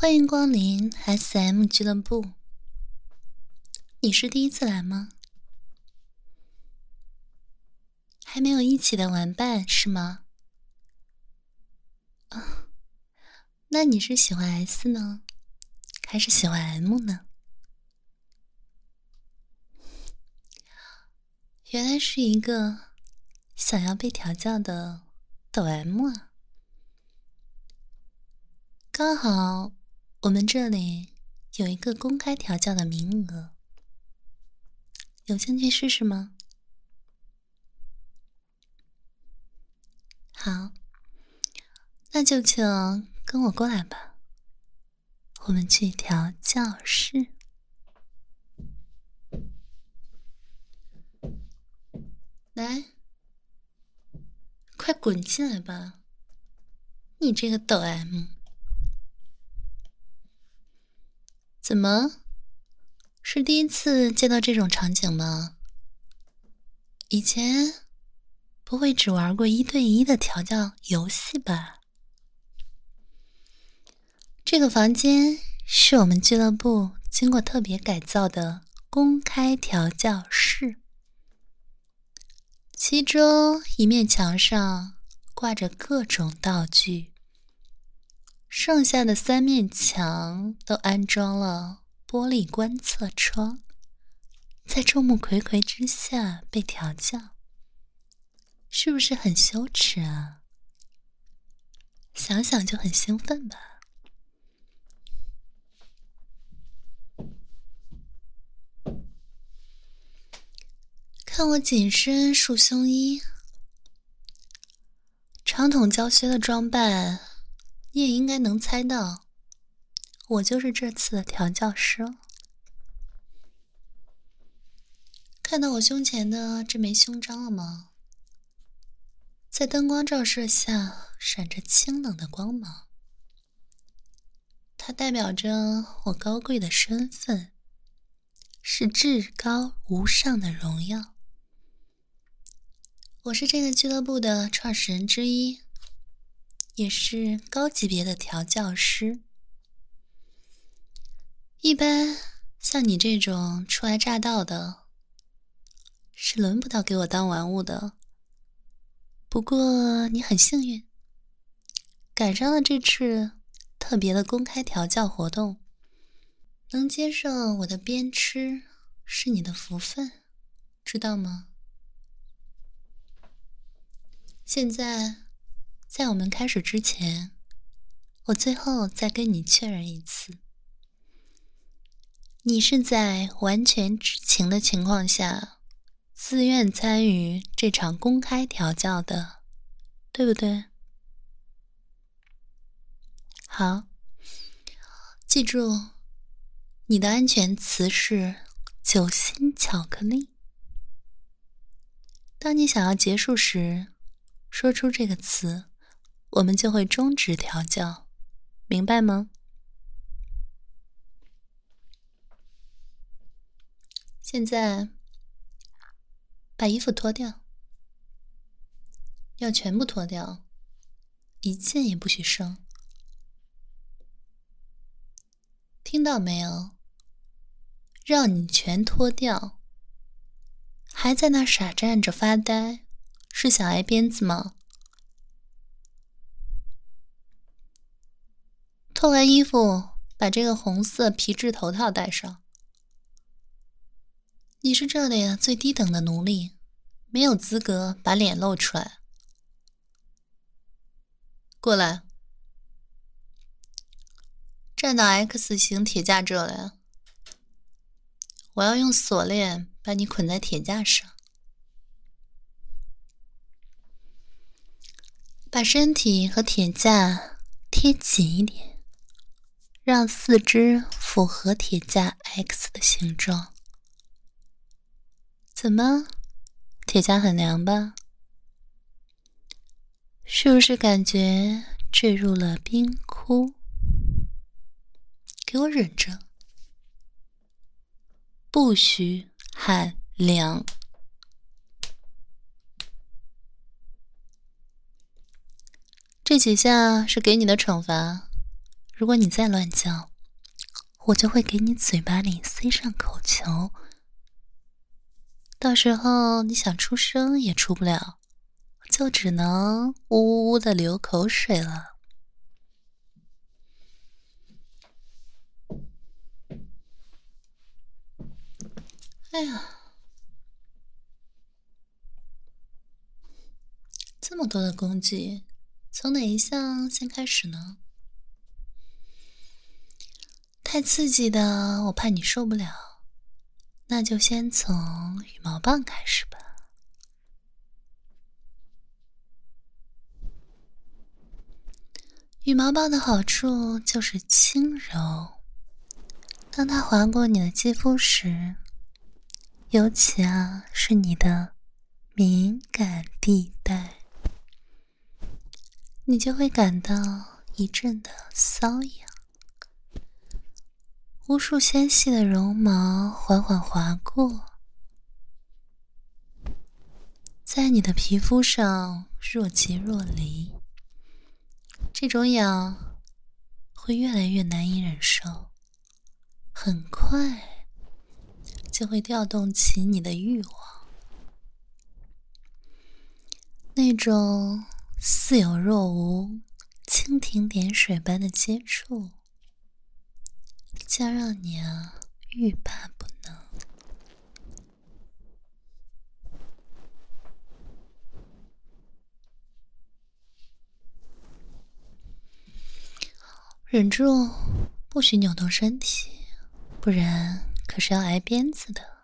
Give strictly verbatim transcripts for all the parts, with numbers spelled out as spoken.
欢迎光临 S M 俱乐部。你是第一次来吗？还没有一起的玩伴是吗？啊，那你是喜欢 S 呢，还是喜欢 M 呢？原来是一个想要被调教的抖 M 啊！刚好我们这里有一个公开调教的名额，有兴趣试试吗？好，那就请跟我过来吧，我们去调教室。来，快滚进来吧，你这个抖 M！ 怎么，是第一次见到这种场景吗？以前不会只玩过一对一的调教游戏吧？这个房间是我们俱乐部经过特别改造的公开调教室，其中一面墙上挂着各种道具，剩下的三面墙都安装了玻璃观测窗，在众目睽睽之下被调教，是不是很羞耻啊？想想就很兴奋吧。看我紧身束胸衣，长筒胶靴的装扮，你也应该能猜到，我就是这次的调教师。看到我胸前的这枚胸章了吗？在灯光照射下闪着清冷的光芒，它代表着我高贵的身份，是至高无上的荣耀。我是这个俱乐部的创始人之一，也是高级别的调教师。一般像你这种初来乍到的，是轮不到给我当玩物的。不过你很幸运，赶上了这次特别的公开调教活动，能接受我的鞭笞是你的福分，知道吗？现在，在我们开始之前，我最后再跟你确认一次，你是在完全知情的情况下自愿参与这场公开调教的，对不对？好，记住，你的安全词是酒心巧克力。当你想要结束时，说出这个词，我们就会终止调教，明白吗？现在把衣服脱掉，要全部脱掉，一件也不许剩。听到没有？让你全脱掉。还在那傻站着发呆，是想挨鞭子吗？脱完衣服，把这个红色皮质头套戴上。你是这里最低等的奴隶，没有资格把脸露出来。过来，站到 X 型铁架这来。我要用锁链把你捆在铁架上，把身体和铁架贴紧一点，让四肢符合铁架 X 的形状。怎么，铁架很凉吧？是不是感觉坠入了冰窟？给我忍着，不许喊凉。这几下是给你的惩罚， 如果你再乱叫，我就会给你嘴巴里塞上口球，到时候你想出声也出不了，就只能呜呜呜的流口水了。哎呀，这么多的工具，从哪一项先开始呢？太刺激的，我怕你受不了，那就先从羽毛棒开始吧。羽毛棒的好处就是轻柔，当它划过你的肌肤时，尤其啊是你的敏感地带，你就会感到一阵的瘙痒。无数纤细的绒毛缓缓划过，在你的皮肤上若即若离，这种痒会越来越难以忍受，很快就会调动起你的欲望。那种似有若无、蜻蜓点水般的接触，将让你啊欲罢不能。忍住，不许扭动身体，不然可是要挨鞭子的。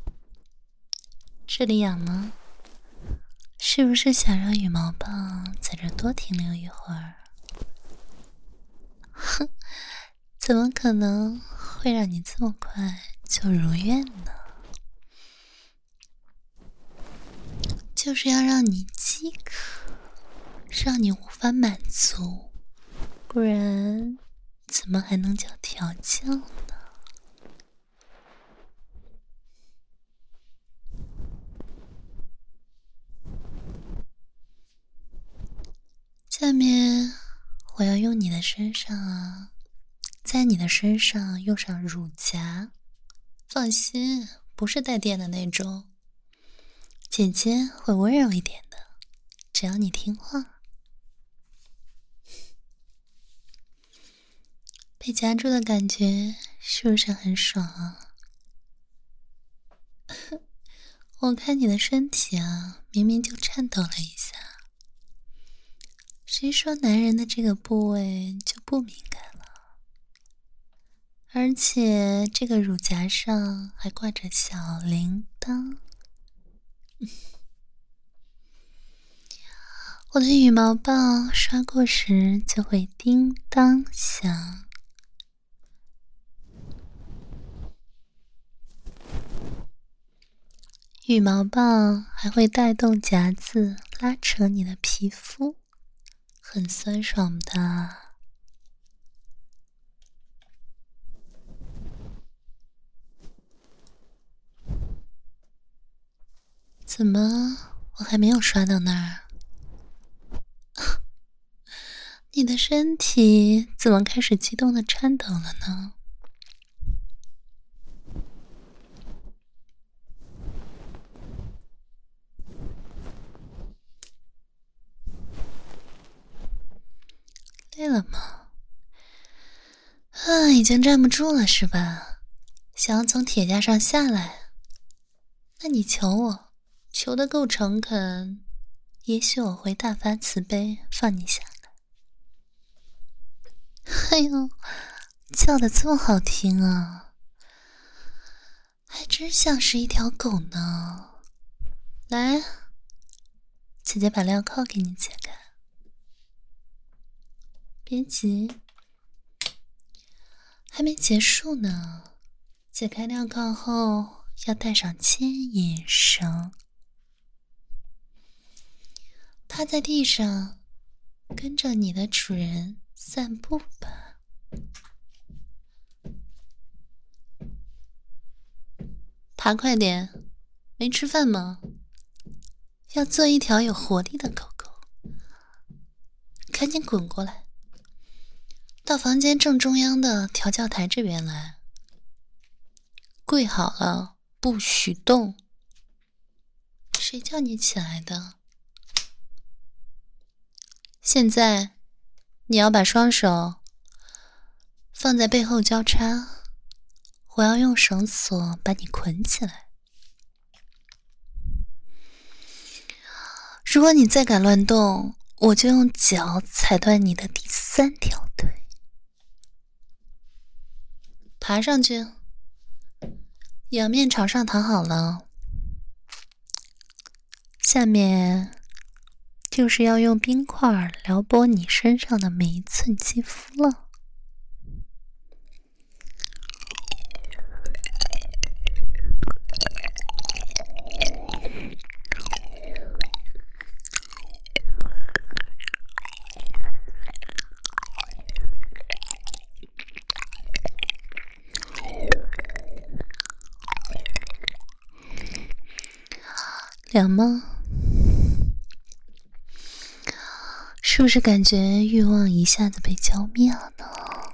这里痒吗？是不是想让羽毛棒在这多停留一会儿？哼，怎么可能会让你这么快就如愿呢？就是要让你饥渴，让你无法满足，不然怎么还能叫调教呢？下面我要用你的身上啊，在你的身上用上乳夹，放心，不是带电的那种，姐姐会温柔一点的，只要你听话。被夹住的感觉是不是很爽啊？我看你的身体啊，明明就颤抖了一下。谁说男人的这个部位就不敏感了？而且这个乳夹上还挂着小铃铛，我的羽毛棒刷过时就会叮当响。羽毛棒还会带动夹子拉扯你的皮肤，很酸爽的。怎么我还没有刷到那儿？你的身体怎么开始激动的颤抖了呢？累了吗？啊，已经站不住了是吧？想要从铁架上下来？那你求我，求得够诚恳，也许我会大发慈悲放你下来。哎呦，叫得这么好听啊，还真像是一条狗呢。来，姐姐把镣铐给你解开。别急，还没结束呢。解开镣铐后，要带上牵引绳，趴在地上，跟着你的主人散步吧。爬快点，没吃饭吗？要做一条有活力的狗狗，赶紧滚过来！ 到房间正中央的调教台这边来，跪好了，不许动。谁叫你起来的？现在你要把双手放在背后交叉，我要用绳索把你捆起来。如果你再敢乱动，我就用脚踩断你的第三条腿。爬上去，仰面朝上躺好了。下面就是要用冰块撩拨你身上的每一寸肌肤了。凉吗？是不是感觉欲望一下子被浇灭了呢？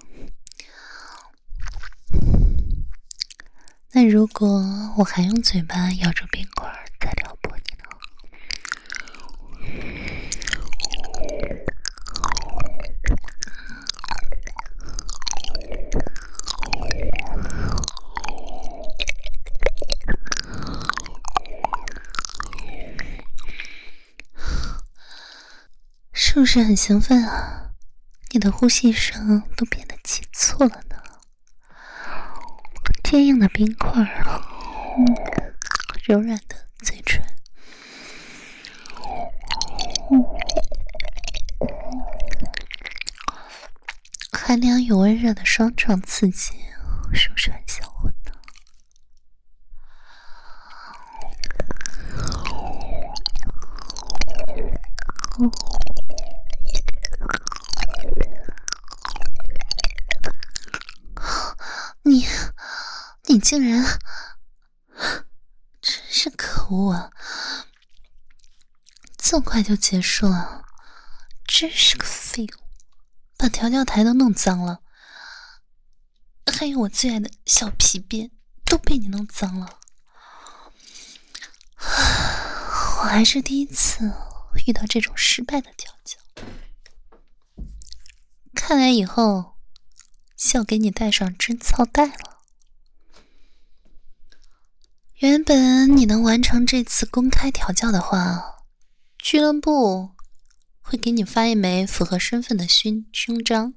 那如果我还用嘴巴咬住冰块再撩拨你呢？是不是很兴奋啊？你的呼吸声都变得急促了呢。坚硬的冰块，嗯，柔软的嘴唇，嗯，寒凉与温热的双重刺激，是不是很销魂呢？哦，你你竟然，真是可恶啊！这么快就结束了，真是个废物，把调教台都弄脏了，还有我最爱的小皮鞭都被你弄脏了。我还是第一次遇到这种失败的调教，看来以后是要给你带上贞操带了。原本你能完成这次公开调教的话，俱乐部会给你发一枚符合身份的勋勋章。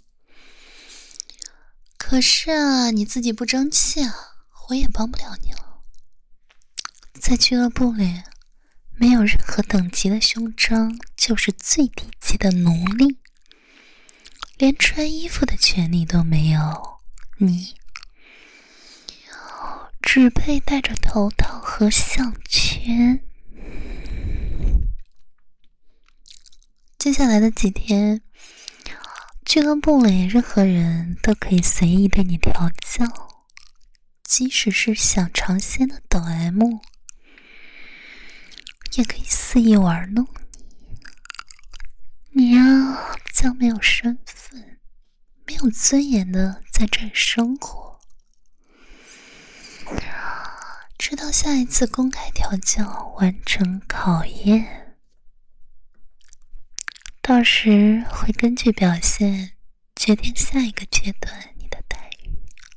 可是啊，你自己不争气啊，我也帮不了你了。在俱乐部里，没有任何等级的勋章，就是最低级的奴隶，连穿衣服的权利都没有。你只配戴着头套和项圈。接下来的几天，俱乐部里任何人都可以随意对你调教，即使是想尝鲜的抖 M， 也可以肆意玩弄你。你啊，将没有身份、没有尊严的在这里生活。直到下一次公开调教完成考验，到时会根据表现决定下一个阶段你的待遇。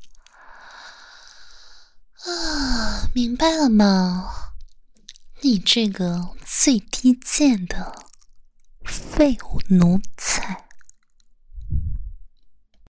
啊，明白了吗？你这个最低贱的废物奴才！